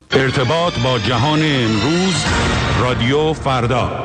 ارتباط با جهان امروز، رادیو فردا.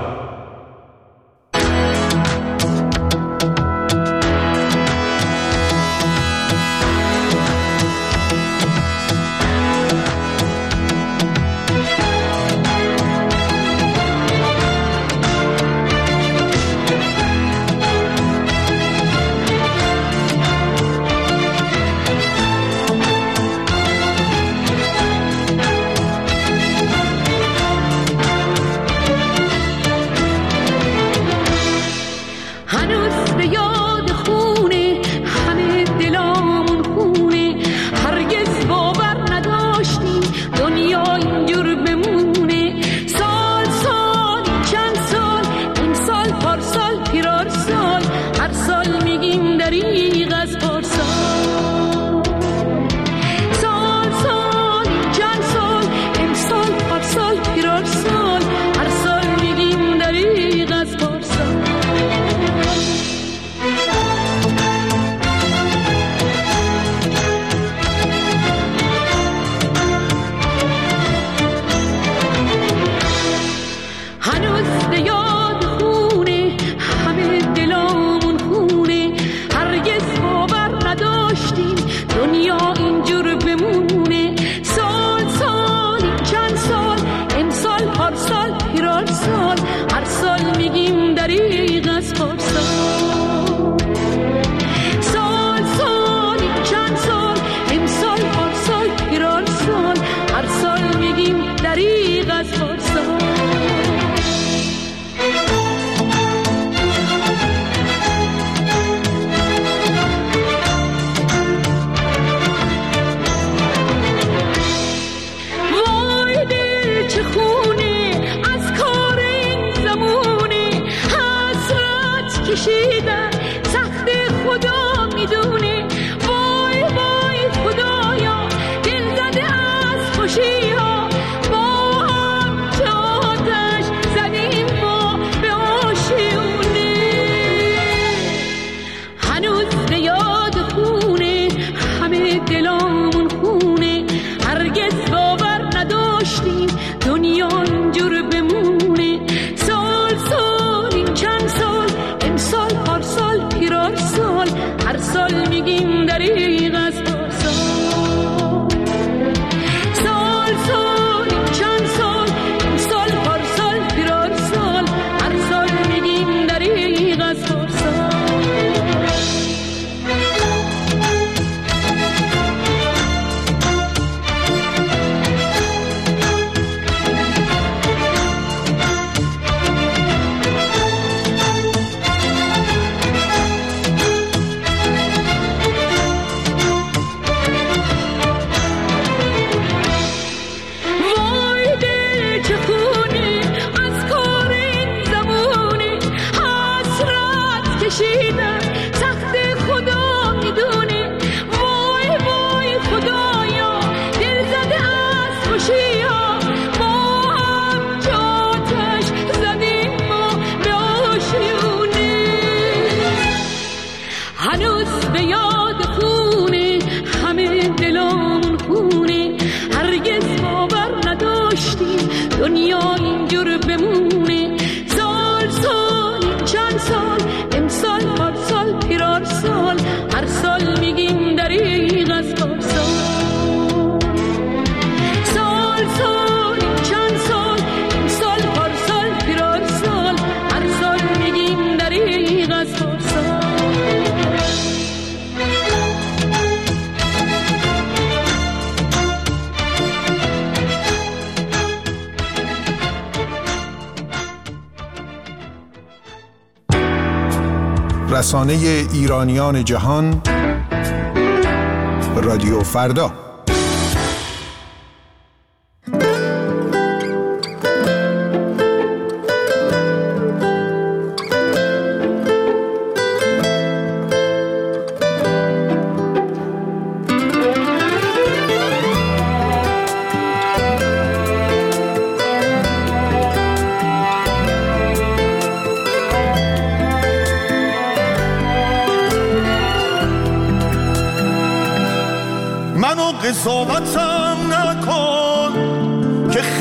رسانه ایرانیان جهان، رادیو فردا. قضاوتم نکن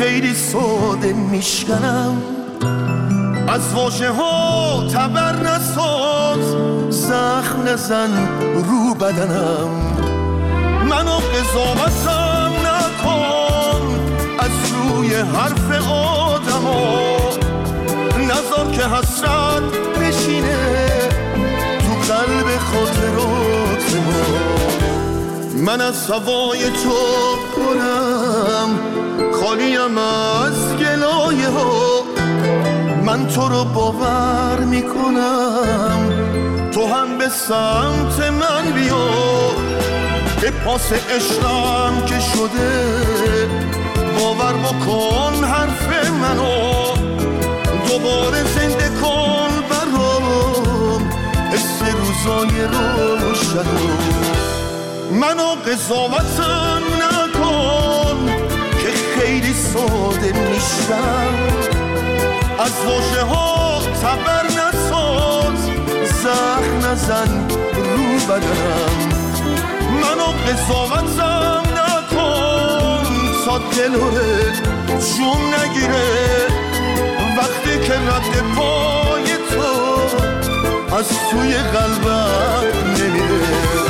خیلی ساده میشکنم. از واژه ها تبر نساز، زخم نزن رو بدنم. منو قضاوتم نکن از روی حرف آدم ها، نذار که حسرت بشینه تو قلب خاطرات ما. من از هوای تو پرم، خالیم از گلایه ها. من تو رو باور میکنم، تو هم به سمت من بیا. به پاس عشقم که شده باور بکن حرف منو. دوباره زنده کن برام حس روزای روشنو. منو قضاوتم نکن که خیلی ساده میشم. از واژه ها تبر نساز، زخم نزن رو بدنم. منو قضاوتم نکن تا دلوره جون نگیره وقتی که رد پای تو از توی قلبم نمیره.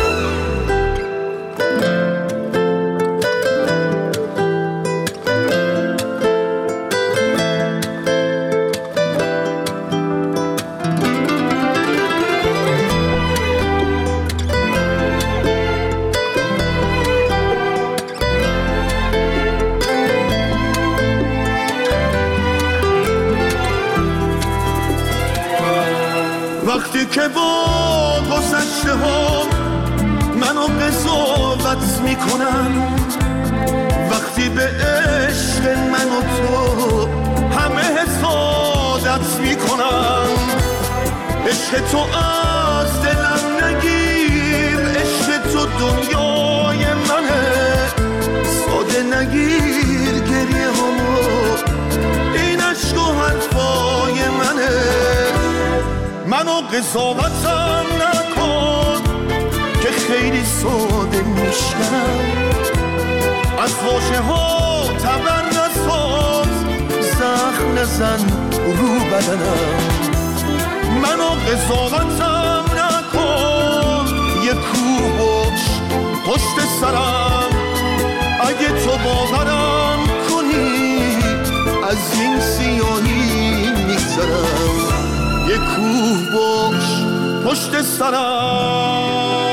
وقتی که با گذشته ها منو قضاوت میکنن، وقتی به عشق من و تو همه حسادت میکنن. عشق تو از دلم نگیر، عشق تو دنیای منه. ساده نگیر گریه همو، این عشق و حرفای منه. منو قضاوتم نکن که خیلی ساده میشکنم. از واژه ها تبر نساز، زخم نزن رو بدنم. منو قضاوتم نکن، یه کوه باش پشت سرم. اگه تو باورم کنی از این سیاهی میگذرم. یه کوه باش پشت سرم.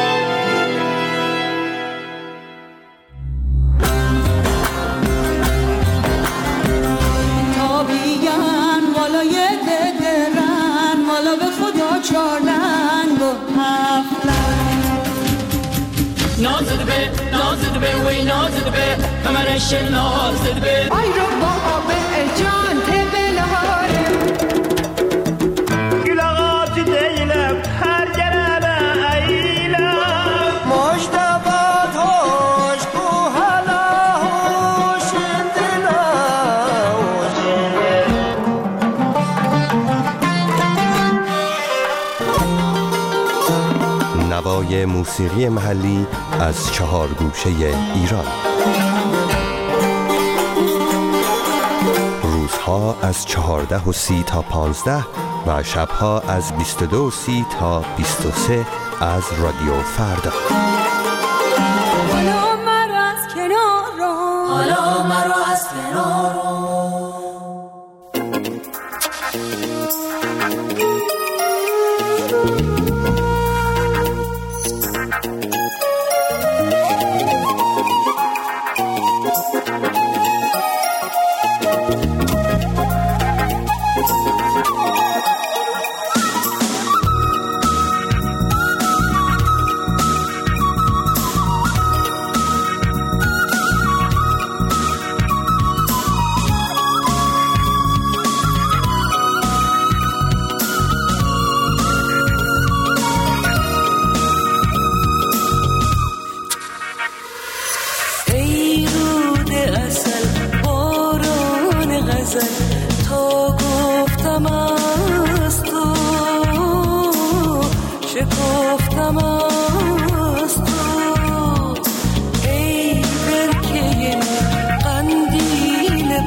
تابیگن والای ددرن، والا به خدا چارلنگ و هفلنگ. نازد به وی نازد به کمرش نازد به. آی رو بابا به جان تبله هاره نوای موسیقی محلی از 4 گوشه ایران. روزها از 14:30 تا 15 و شبها از 22:30 تا 23 از رادیو فردا. حالا مرا از کنار رو، حالا مرا از کنار رو. تا گفتم از تو، شکفتم از تو. ای برکه قندیل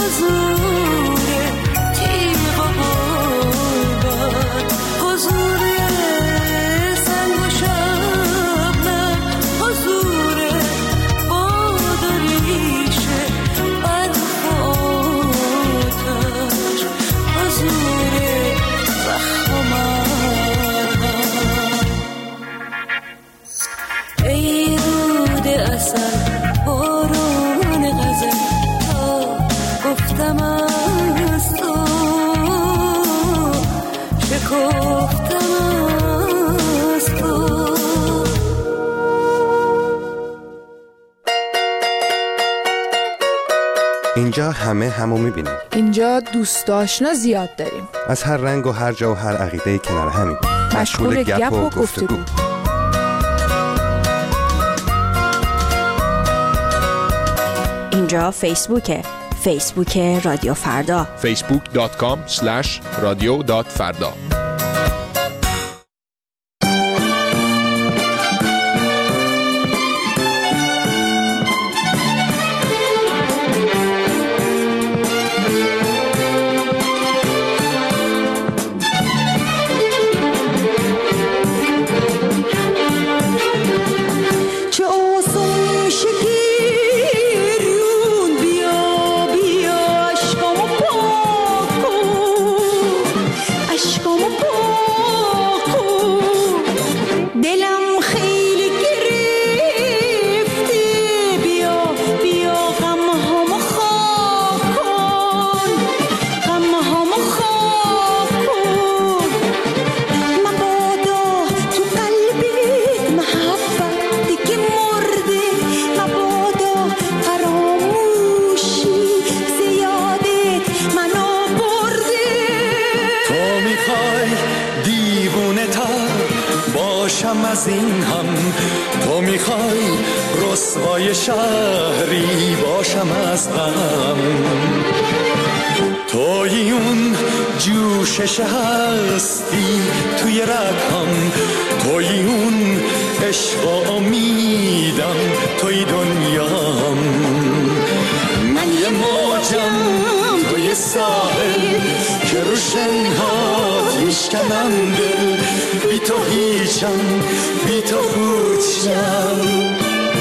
اینجا همه همو میبینیم. اینجا دوست آشنا زیاد داریم. از هر رنگ و هر جا و هر عقیده کنار همیم. مشغول گپ و گفتگو. اینجا فیسبوک رادیو فردا. facebook.com/radio.farda. از این هم تو میخوای رسوای شهری باشم از غم، توی اون جوشش هستی توی رگم، توی اون عشق و امیدم توی دنیام، من یه موجم توی ساحل که رو شنهات میشکنم دل، بی تو هیچم بی تو هیچم.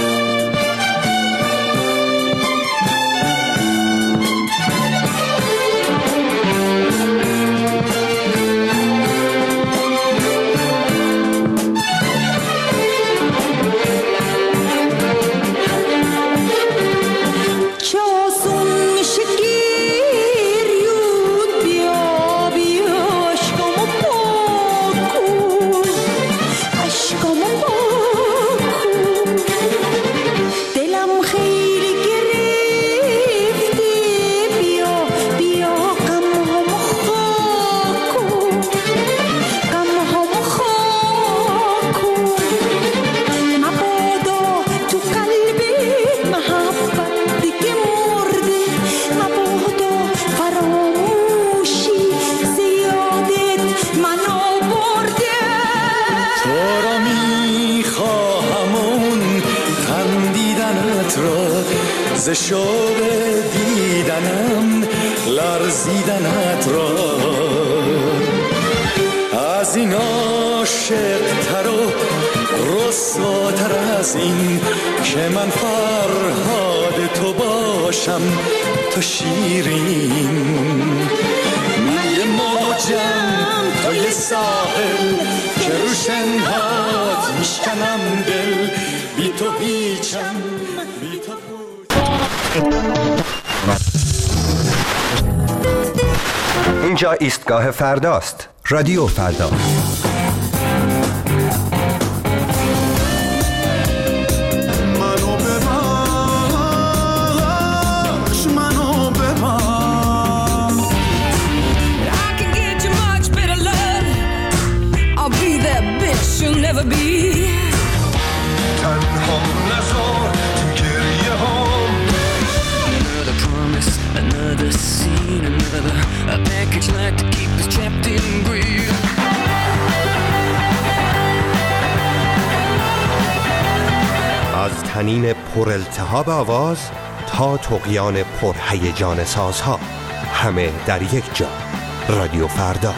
ز شوق دیدنم لرزیدنت را، از این عاشق تر و رسواتر از این که من فرهاد تو باشم تو شیرین، من یه موجم توی ساحل که رو شنهات میشکنم دل، بی تو هیچم بی تو اینجا ایستگاه فرداست. رادیو فردا. منو ببخش منو ببخش. I can get you much better love. I'll be that bitch you'll never be. تنها نذار تو گریه هام. Another promise, another scene, another a package like to keep us trapped in greed. از طنین پر التهاب آواز تا تا طغیان پرهیجان سازها، همه در یک جا. رادیو فردا.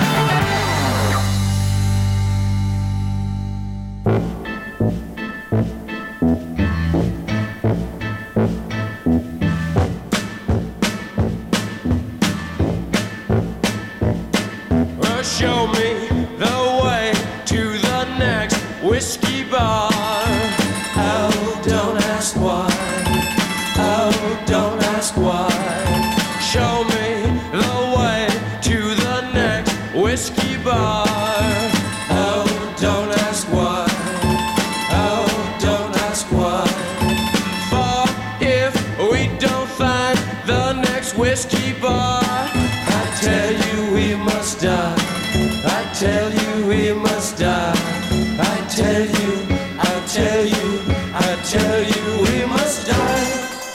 Show me the way to the next whiskey bar. Oh, don't ask why. Oh, don't ask why. Show me the way to the next whiskey bar. Oh, don't ask why. Oh, don't ask why. For if we don't find the next whiskey bar, I tell you we must die. I tell you we must die. I tell you, I tell you, I tell you we must die.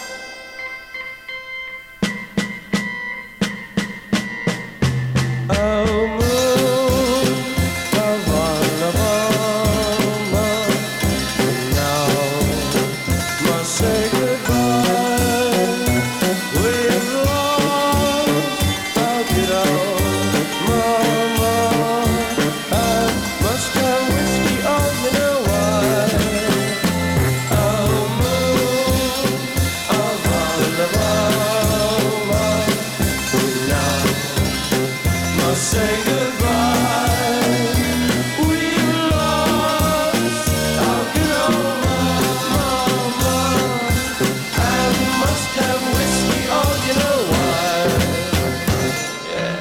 Oh moon, of Alabama, now must say goodbye. We've lost our good old mama. I must have whiskey, oh you know why. Oh moon of Alabama, now must say goodbye. We've lost our good old mama. I must have whiskey, oh you know why. Yeah.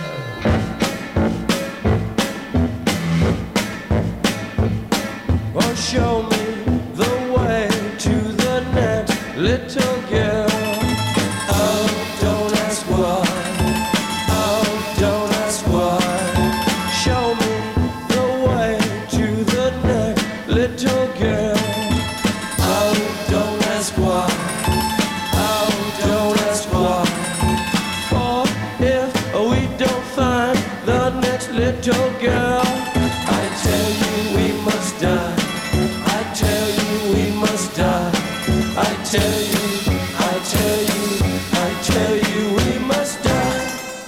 Oh, show me the way to the next little girl. Oh, don't ask why. Oh, don't ask why. Show me the way to the next little girl. Oh, don't ask why. Oh, don't ask why. For if we don't find the next little girl, I tell you we must die. I tell you we must die. I tell you, I tell you, I tell you we must die.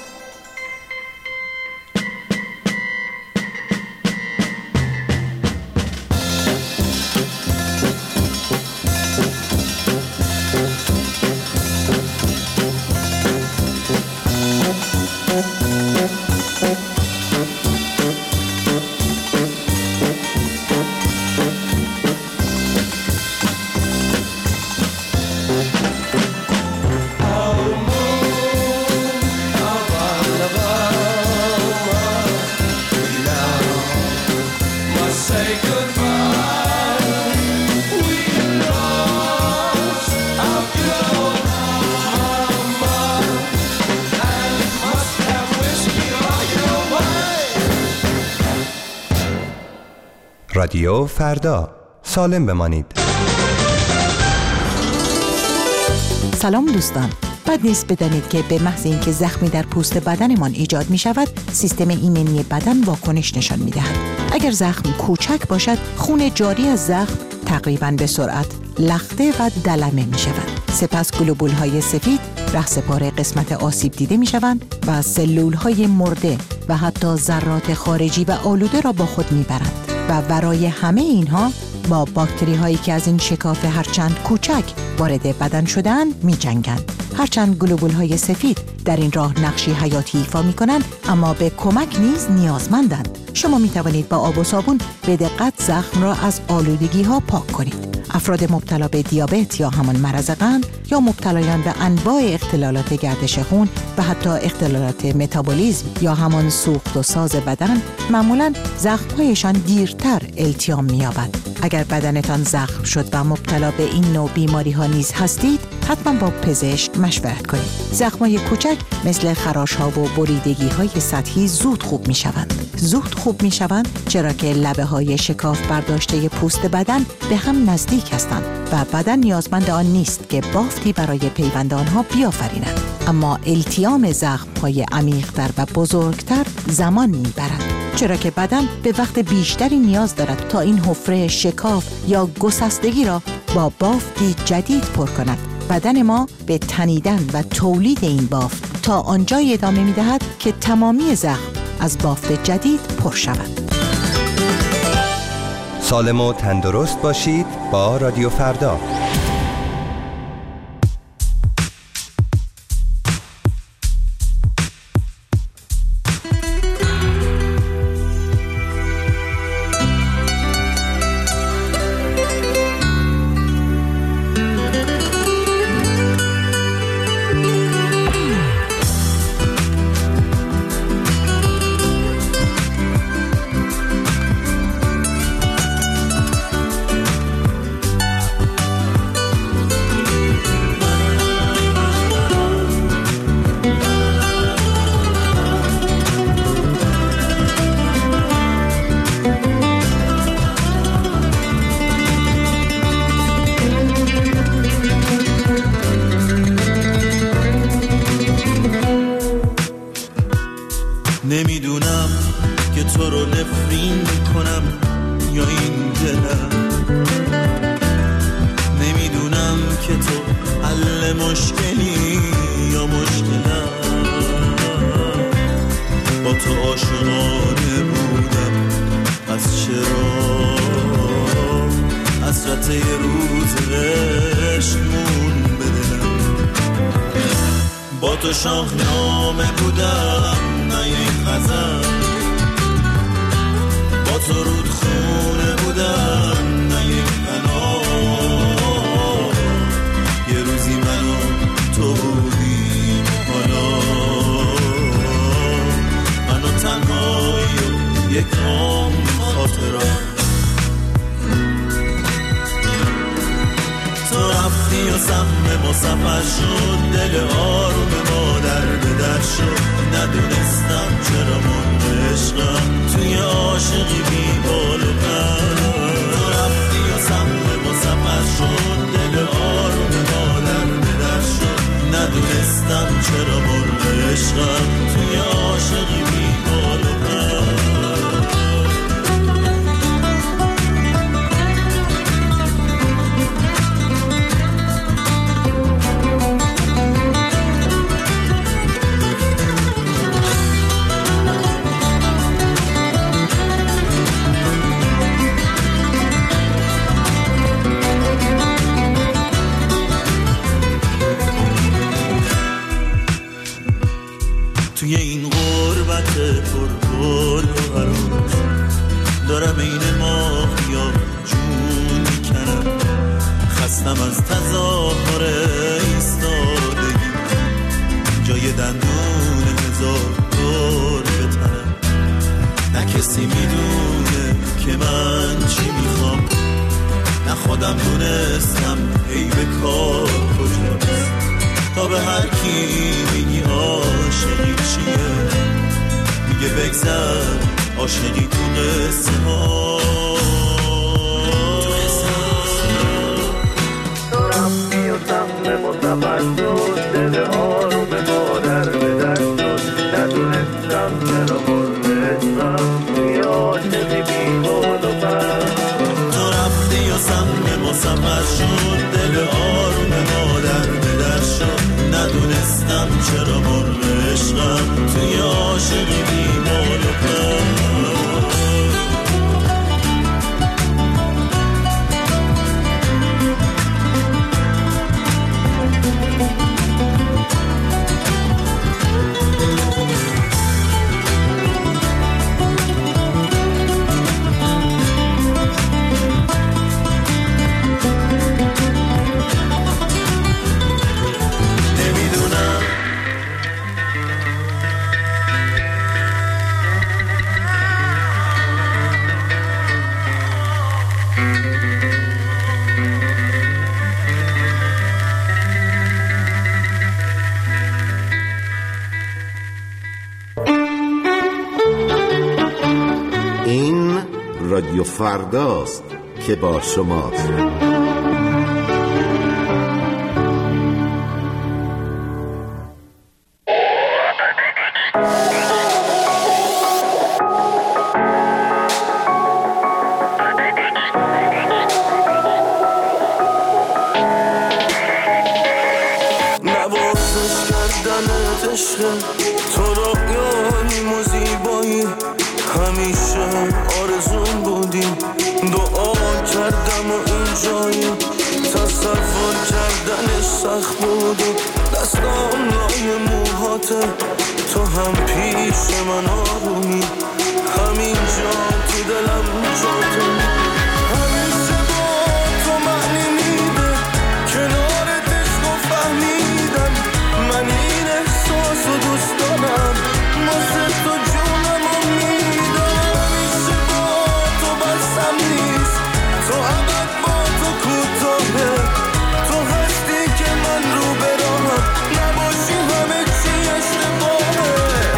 رادیو فردا. سالم بمانید. سلام دوستان. بد نیست بدانید که به محض اینکه زخمی در پوست بدنمان ایجاد می شود، سیستم ایمنی بدن واکنش نشان می دهد. اگر زخم کوچک باشد، خون جاری از زخم تقریباً به سرعت لخته و دلمه می شود. سپس گلوبول های سفید رهسپار قسمت آسیب دیده می شوند و سلول های مرده و حتی ذرات خارجی و آلوده را با خود می برند و برای همه اینها با باکتری هایی که از این شکاف هرچند کوچک وارد بدن شدند می جنگند. هرچند گلوبول های سفید در این راه نقشی حیاتی ایفا می کنند، اما به کمک نیز نیازمندند. شما می توانید با آب و صابون به دقت زخم را از آلودگی ها پاک کنید. افراد مبتلا به دیابت یا همان مرض قند یا مبتلایان به انواع اختلالات گردش خون و حتی اختلالات متابولیسم یا همان سوخت و ساز بدن معمولاً زخم‌هایشان دیرتر التیام می‌یابد. اگر بدنتان زخم شد و مبتلا به این نوع بیماری‌ها نیز هستید، حتما با پزشک مشورت کنید. زخم‌های کوچک مثل خراش‌ها و بریدگی‌های سطحی زود خوب می‌شوند. زود خوب می‌شوند چرا که لبه‌های شکاف برداشته پوست بدن به هم نزدیک هستند و بدن نیازمند آن نیست که بافتی برای پیوند آنها بیافریند. اما التیام زخم‌های عمیق‌تر و بزرگتر زمان می‌برد، چرا که بدن به وقت بیشتری نیاز دارد تا این حفره شکاف یا گسستگی را با بافتی جدید پر کند بدن ما به تنیدن و تولید این بافت تا آنجای ادامه می‌دهد که تمامی زخم از بافت جدید پر شود. سالم و تندرست باشید با رادیو فردا. نمیدونم که تو رو نفرین کنم یا این دلم، نمیدونم که تو حل مشکلی یا مشکلم. با تو عاشقانه بودم، پس چرا حسرت یه روز عشقمون بدلم. با تو شاهنامه بودم نه یک غزل، با تو رودخونه بودم نه یک قنات. یه روزی من و تو بودیم، حالا من و تنهایی و یک عام خاطرات. تو رفتی و سهم ما سفر شد، دل آروم ما در به در شد. ندونستم چرا مرد عشقم توی عاشقی بی بال و پر. تو رفتی و سهم ما سفر شد، دل آروم ما در به در شد. ندونستم چرا مرد عشقم توی عاشقی بی بال و پر. توی این غربت پرگل و عروس دارم این ماه یا جون میکنم. خستم از تظاهر ایستادگی، جای دندون هزار دور بتنم. نه کسی میدونه که من چی میخوام، نه خودم دونستم عیب کار کجاست. تا به هر کی میگی عاشقی چیه، میگه بگذر عاشقی تو قصه ها. تو رفتی و سهم ما سفر شد، دل آروم ما در به در شد. ندونستم چرا مرد عشقم توی عاشقی بی بال و پر. تو رفتی و سهم ما سفر شد، دل آروم ما در به در شد. ندونستم چرا مرد عشقم توی عاشقی بی بال و پر. رادیو فرداست که با شماست. عشق تو رویاییم و زیبایی همیشه آرزون بودیم دعا کردم و اینجایی تصور کردن سخت بود دستان لای موهاته تو هم پیش من آرومی همینجا تو دلم جاته همیشه با تو معنی میده کنارت عشق و فهمیدم من این احساس و دوست دارم واسه تو جونم و میدم همیشه با تو بسم نیست تو ابد با تو کوتاهه تو هستی که من رو به راهم نباشی همه چی اشتباهه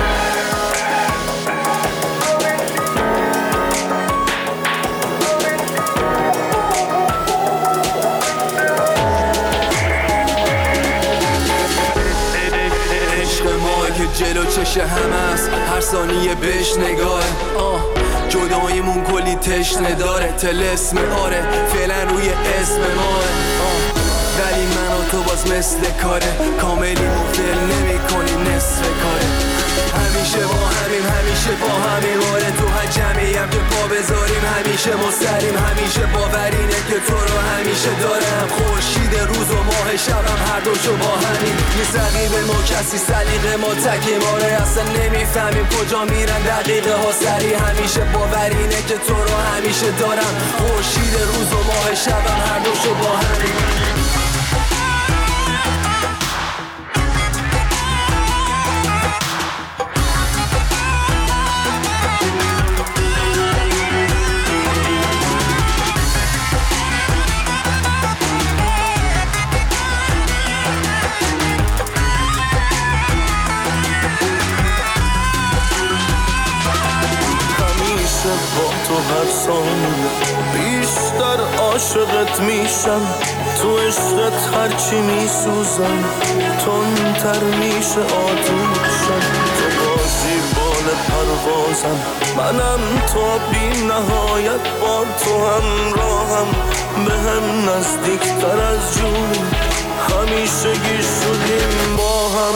جلو چش هم است هر ثانیه بهش نگاه جداییمون کلی تشنه داره تلسم آره فعلا روی اسم ماه ولی من و تو باز مثل کاره کاملیمون فیل نمی کنی نصف کاره همیشه با همیم همیشه با همین آره تو هر جمعیم که پا بذاریم همیشه مستریم همیشه باورینه که تو رو همیشه دارم خورشید روز و ماه شبم هر دوشو با همین نیست رقیب ما کسی سلیقه ما تکیم آره اصلا نمیفهمیم کجا میرن دقیقه ها سری همیشه باورینه که تو رو همیشه دارم خورشید روز و ماه شبم هر دوشو با همین با تو هر ثانیه بیشتر عاشقت میشم تو عشقت هرچی میسوزم تندتر میشه آتوشم تو بازی بال پروازم منم تا بی نهایت با تو همراهم به هم نزدیکتر از جون همیشه گیر شدیم با هم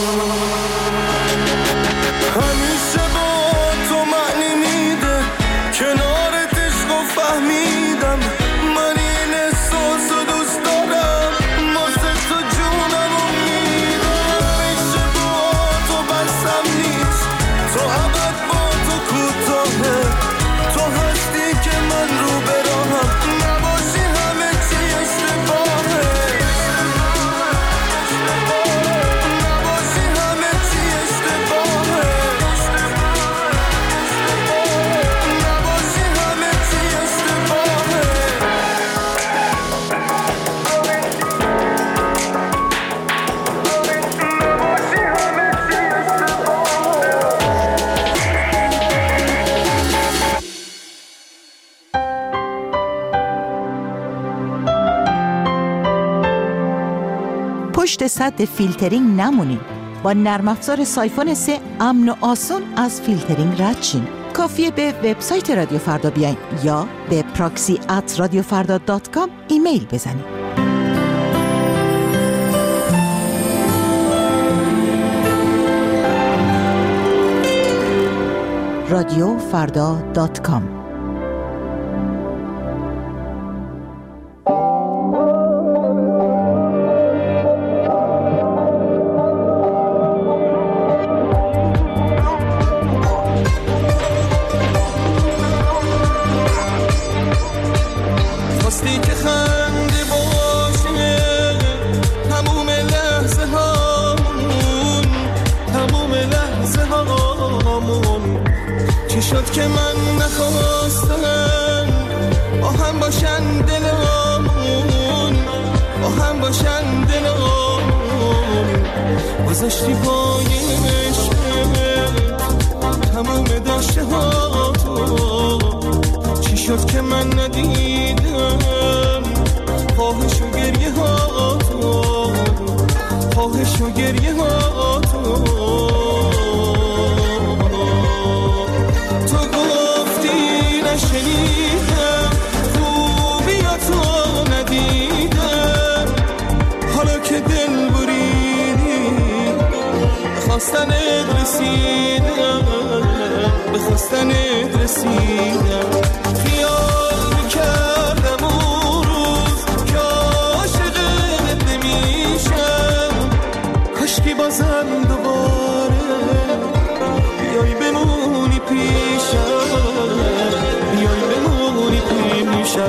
همیشه با تو معنی میده کنارت عشق و فهمیدم من این احساس و دوست دارم واسه تو جونم و میدم همیشه با تو بسم نیست تو ابد با تو کوتاهه تو هستی که من رو به راهم نباشی همه چی اشتباهه نباشی همه چی اشتباهه پشت سد فیلترینگ نمونین. با نرم افزار سایفون 3 امن و آسون از فیلترینگ رد شین. کافیه به وبسایت رادیو فردا بیاین یا به proxy@radiofarda.com ایمیل بزنید. radiofarda.com شد که من نخواستم با هم باشن دلمون با هم باشن دلمون گذاشتی پای عشقت تمام داشته ها تو چی شد که من ندیدم خواهش و گریه ها تو خواهش و گریه ها تو نشنیدم خوبیاتو ندیدم حالا که دل بریدی خواستم خواستنت رسیدم، به خواستنت رسیدم. خیال میکردم اون روز که عاشقت نمیشم، کاشکی بازم دوباره بیایی بمونی پیشم، بیایی بمونی پیشم.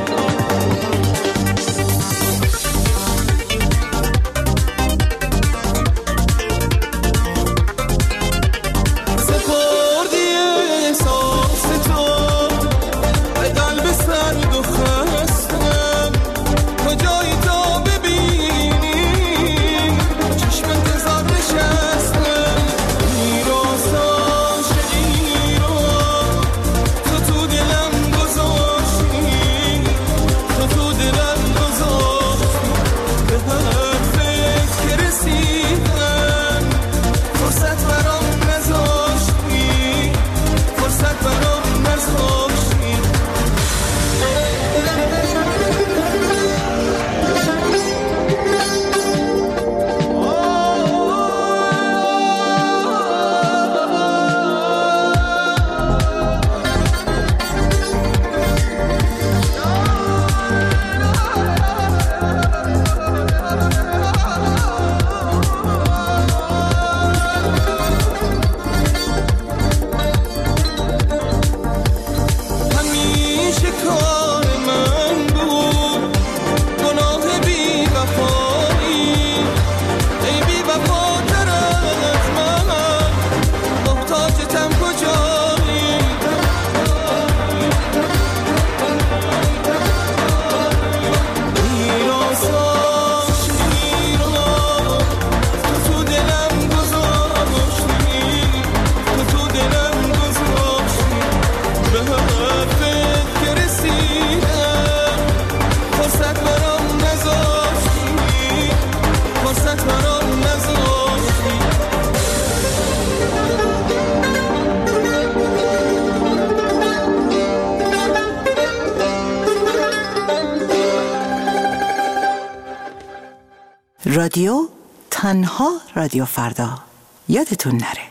رادیو تنها رادیو فردا، یادتون نره.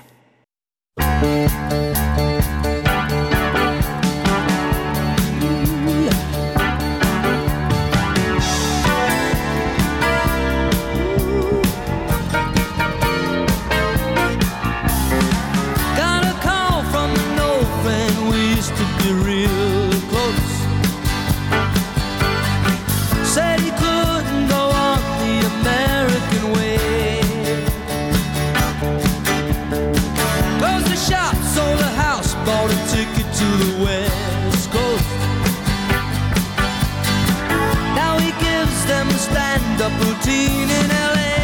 Routine in LA.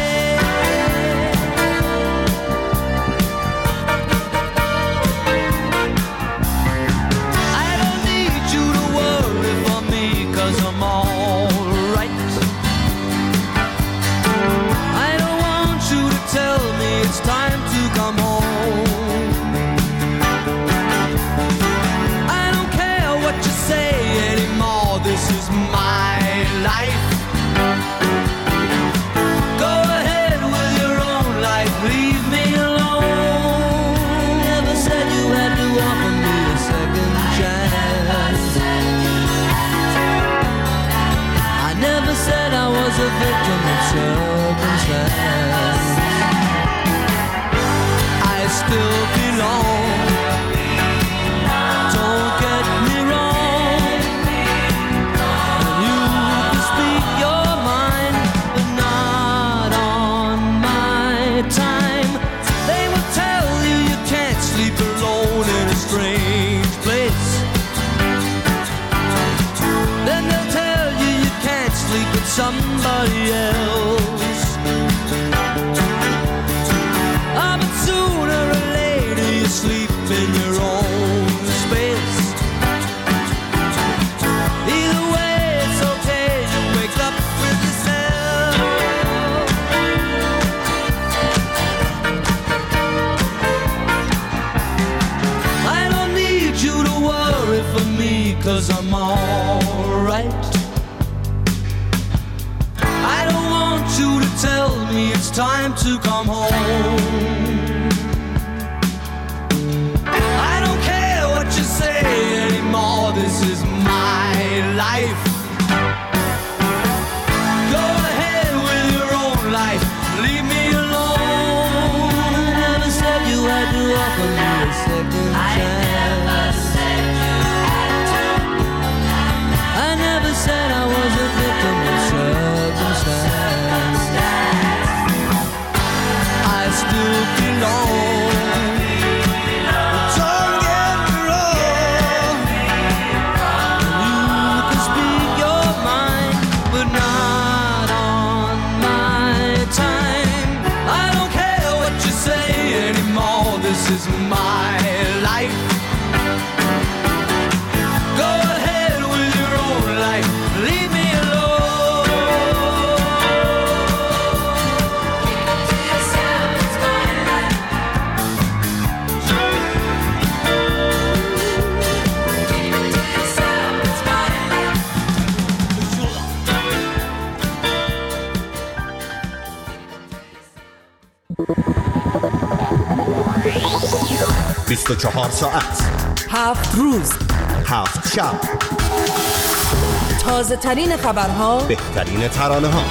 I don't need you to worry for me, 'cause I'm all right. I don't want you to tell me it's time to come home. I don't care what you say anymore, this is my life. Leave me alone. Never said you had to offer me a second chance. I never said I was a victim of circumstance. I still belong. Don't get me wrong. You can speak your mind, but not on my time. They will tell you you can't sleep alone in a strange place. Then they'll tell you you can't sleep with somebody else. Ah, but sooner or later you sleep in your own space. Either way it's okay, you wake up with yourself. I don't need you to worry for me, 'cause I'm alright. I don't want you to tell me it's time to come home. you offer me a second chance. I never said I was a victim of circumstance. I still belong. Don't get me wrong. You can speak your mind, but not on my time. I don't care what you say anymore. This is my life. Go ahead with your own life. Leave me alone. بیست و 24 ساعت 7 روز 7 شب تازه ترین خبرها، بهترین ترانه ها.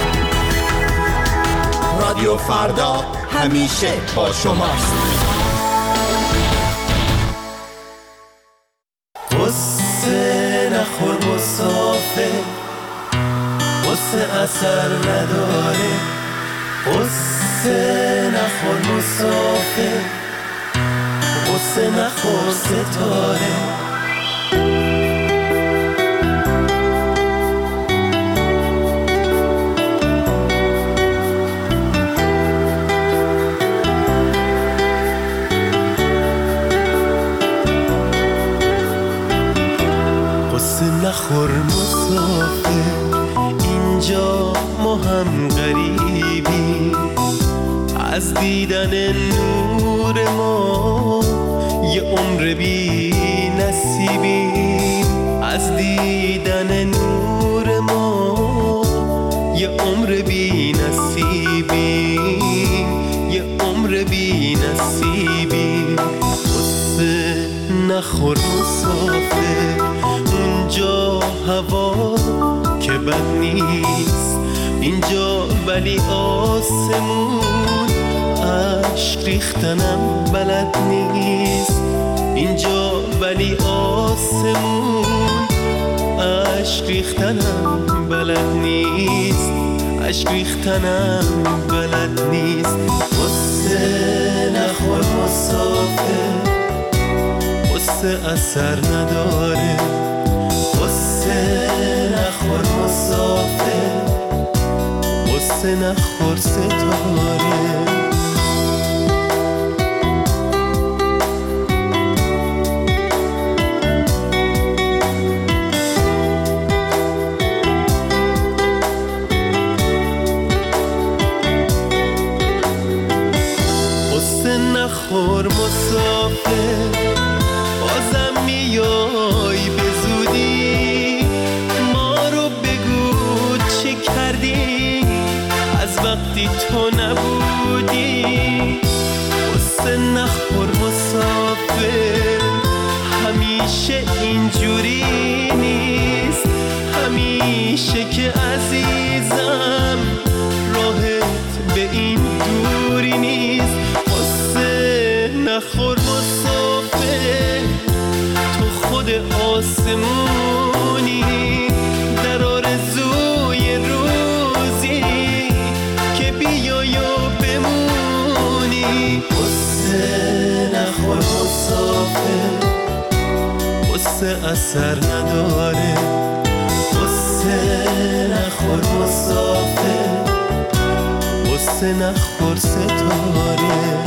رادیو فردا همیشه با شماست. قصه نخور مسافر، قصه اثر نداره. قصه نخور مسافر، قصه نخور ستاره. قصه نخور مسافر، اینجا ما هم غریبی. از دیدن نور ما یه عمر بی نصیبیم. از دیدن نور ما یه عمر بی نصیبیم. یه عمر بی نصیبیم. قصه نخور مسافر، اونجا هوا که بد نیست. اینجا ولی آسمون عشق ریختنم بلد نیست. اینجا ولی آسمون عشق ریختنم بلد نیست. عشق ریختنم بلد نیست. قصه نخور مسافر، قصه اثر نداره. قصه نخور مسافر، قصه نخور ستاره. قصه نخور مسافر، بازم میای به زودی. ما رو بگو چه کردی از وقتی تو نبودی. قصه نخور مسافر، همیشه اینجوری نیست. همیشه که عزیزم راهت به این دوری نیست. قصه نخور مسافر، تو خود آسمونی در آرزوی روزی که بیای و بمونی. قصه نخور مسافر، قصه اثر نداره. قصه نخور مسافر، قصه نخور ستاره.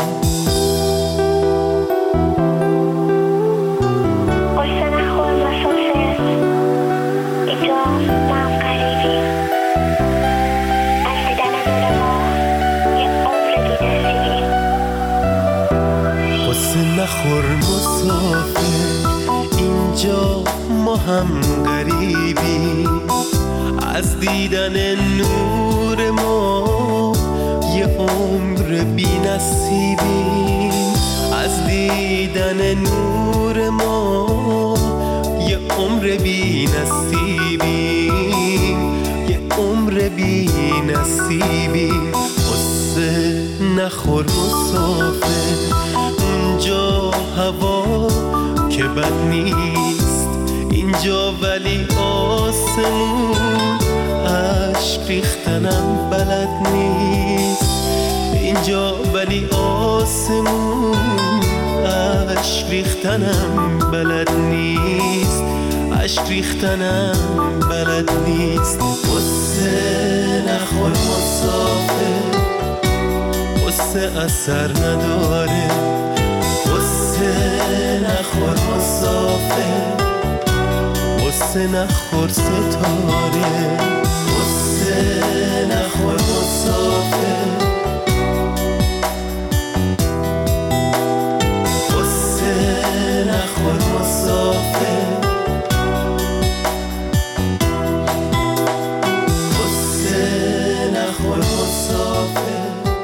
نخور مسافر، اینجا ما هم غریبی. از دیدن نور ما یه عمر بی نصیبیم. از دیدن نور ما یه عمر بی نصیبیم. یه عمر بی نصیبیم. قصه نخور مسافر، هوا که بد نیست اینجا، ولی آسمون عشق ریختنم بلد نیست اینجا، ولی آسمون عشق ریختنم بلد نیست، عشق ریختنم بلد نیست. قصه نخور مسافر، قصه اثر نداره، قصه نخور مسافر، قصه نخور ستاره، قصه نخور مسافر، قصه نخور مسافر، قصه نخور مسافر.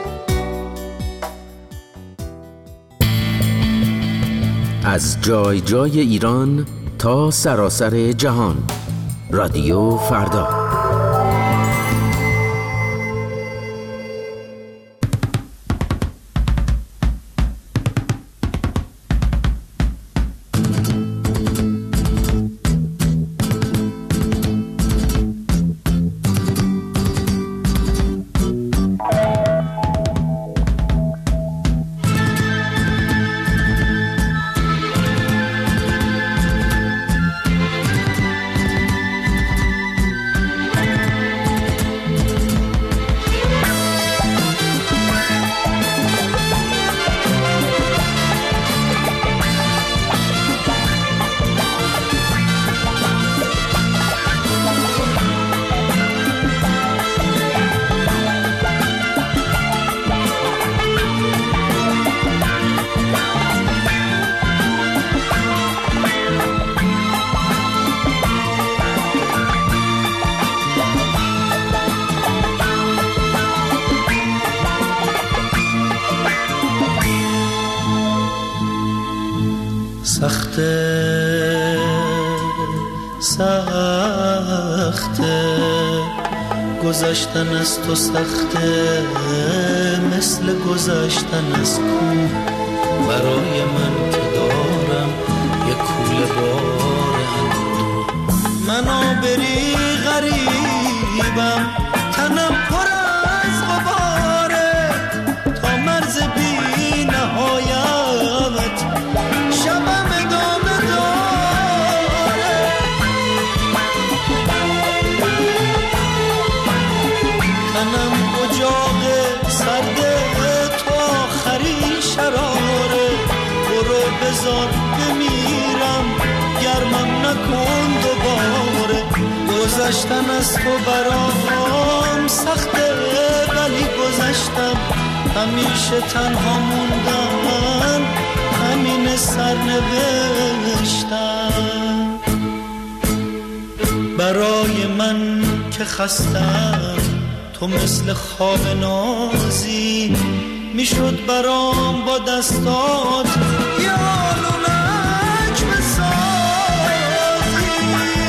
از جای جای ایران تا سراسر جهان، رادیو فردا. سخته گذشتن از تو، سخته مثل گذشتن از کوه، برای من که دارم یه کوله بار اندوه. من آبری غریبم، تنم پر از غباره، تا مرز بی نهایت شبم ادامه داره. تنم اجاق سرده تو آخرین شراره، برو بذار بمیرم گرمم نکن دوباره. گذشتن از تو برام سخته، ولی گذشتم. همیشه تنها موندن همین سرنوشتم. برای من که خستم تو مثل خواب نازی، میشد برام با دستات یه آلونک بسازی.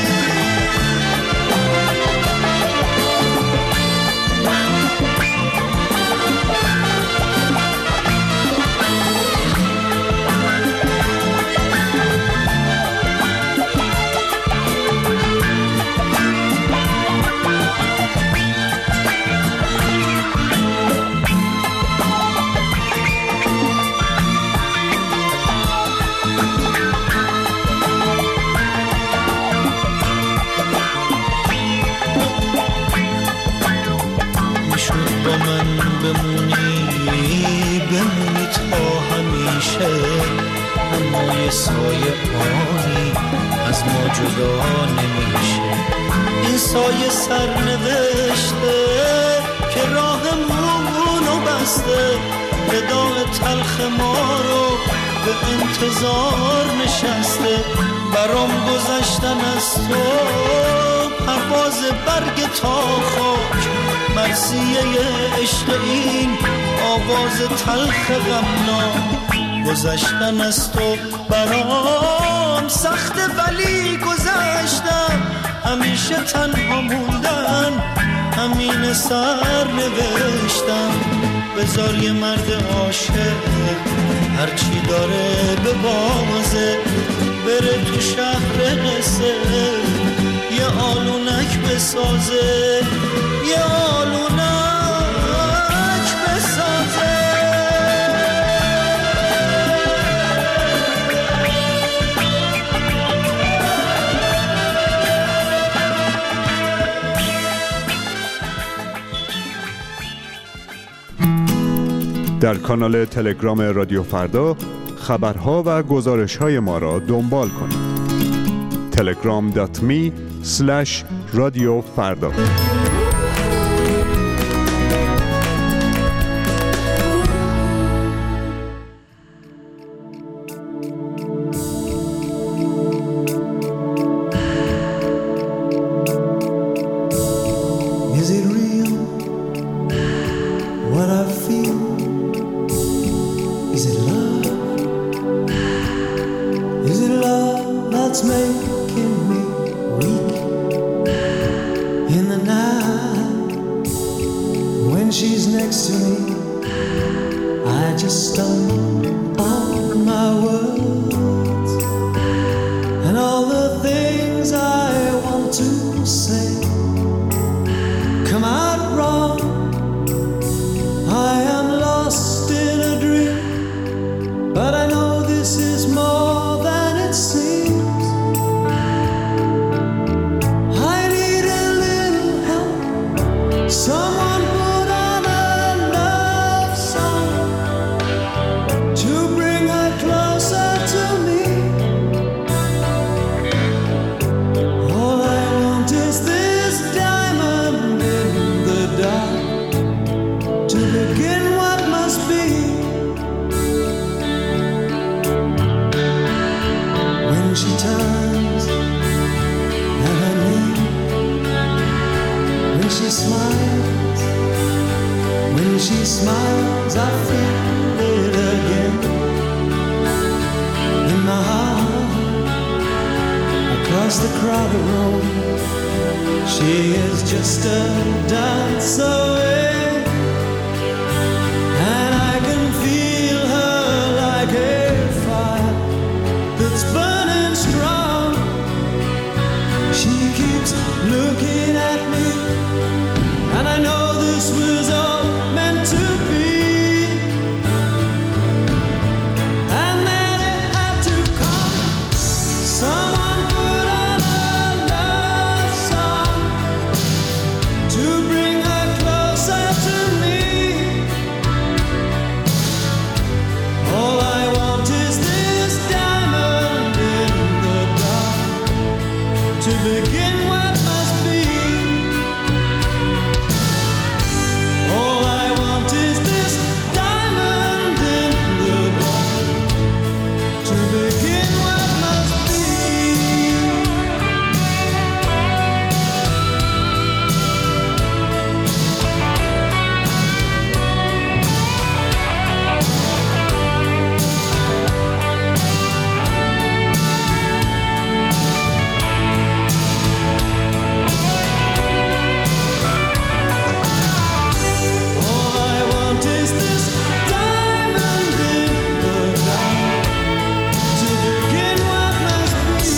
بمونی تا همیشه، اما یه سایه آنی از ما جدا نمیشه. این سایه سرنوشته که راهمونو بسته، وداع تلخ ما رو به انتظار نشسته. برام گذشتن از تو پرواز برگ تا خاک، مرثیه عشق این آواز تلخ غمناک. گذشتن از تو برام سخته، ولی گذشتم. همیشه تنها موندن همین سرنوشتم. بذار یه مرد عاشق هرچی داره به بازه بره تو شهر قصه یه آلونک بسازه یه آلونک بسازه. در کانال تلگرام رادیو فردا خبرها و گزارش‌های ما را دنبال کنید. telegram.me/رادیوفردا. Is it real what I feel? Is it love? Is it love that's making me weak in the night? When she's next to me, I just stumble on my words and all the things I want to say come out wrong. I am lost in a dream, but I know this is more than it seems. I need a little help. Someone put on a love song to bring her closer to me. All I want is this diamond in the dark to begin what must be. When she turns at her knee, when she smiles, I feel it again in my heart. Across the crowded room, she is just a dance away, and I can feel her like a fire that's burning strong. She keeps looking at me, and I know this was all meant to be. And then it had to come. Someone put on a love song to bring her closer to me. All I want is this diamond in the dark to begin what must be. All I want is this diamond in the dark to begin what must be. All I want is this diamond in the dark to begin what must be.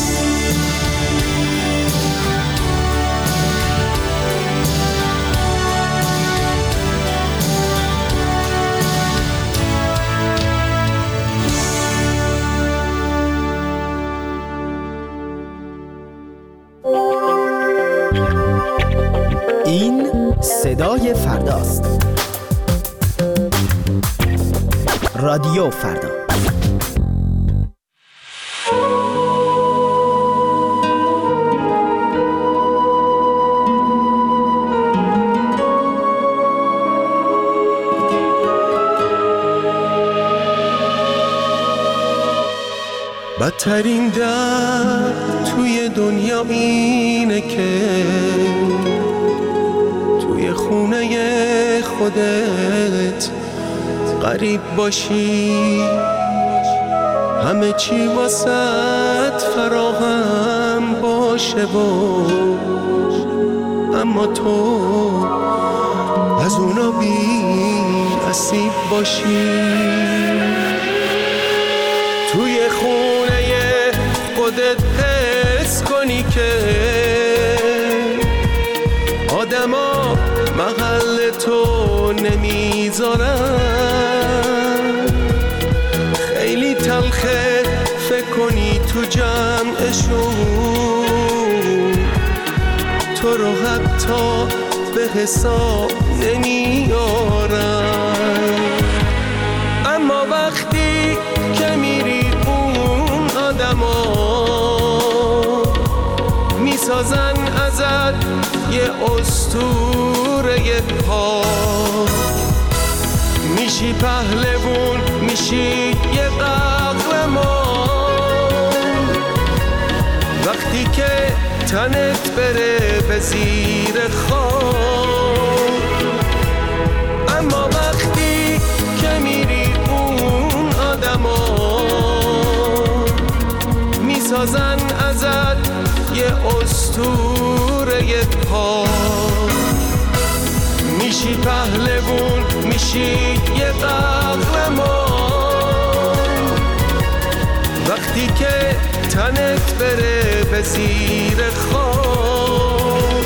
این صدای فرداست. رادیو فردا. بدترین درد توی دنیا اینه که توی خونه خودت غریب باشی، همه چی واسط فراهم باشه و اما تو از اونا بی نصیب باشی. توی خونه خودت حس کنی که آدما محل تو نمیذارن. خیلی تلخه فکر کنی تو جمعشون تو رو حتی به حساب نمیارن. اما وقتی که میری اون آدما میسازن ازت یه اسطوره پا، میشی پهلوون، میشی یه قهرمان. وقتی که تنت بره به زیر خاک، اما وقتی که میری اون آدما میسازن ازت یه اسطوره پا، میشی پهلوون، میشی یه قهرمان. وقتی که تنت بره به زیر خاک.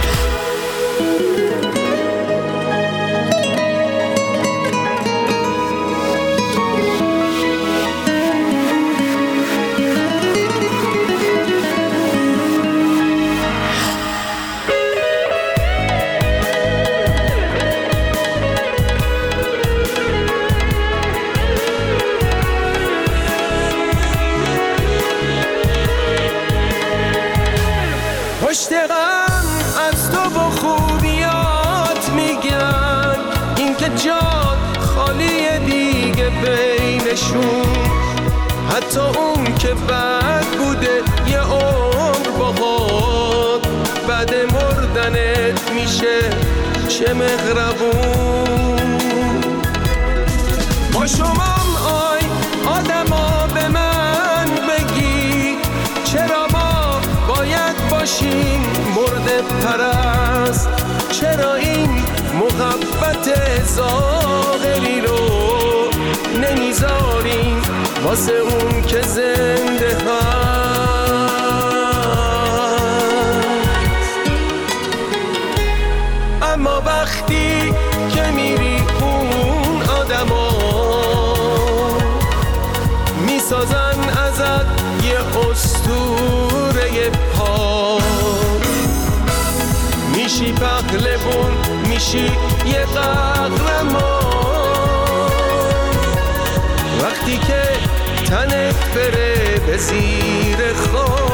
پشت غم از تو با خوبیات میگن، این که جات خالیه دیگه بینشون. حتی اون که بد بوده یه عمر باهات، بعد مردنت میشه چه مهربون. با شمام آی آدما به من بگی، چرا ما باید باشیم مرده پرست؟ چرا این محبت ظاهری رو نمیذاریم واسه اون که زنده هست؟ اما وقتی که میری اون آدما میسازن ازت یه اسطوره پا، میشی پهلوون، میشی یه قهرمان. وقتی که تنت بره به زیر خاک.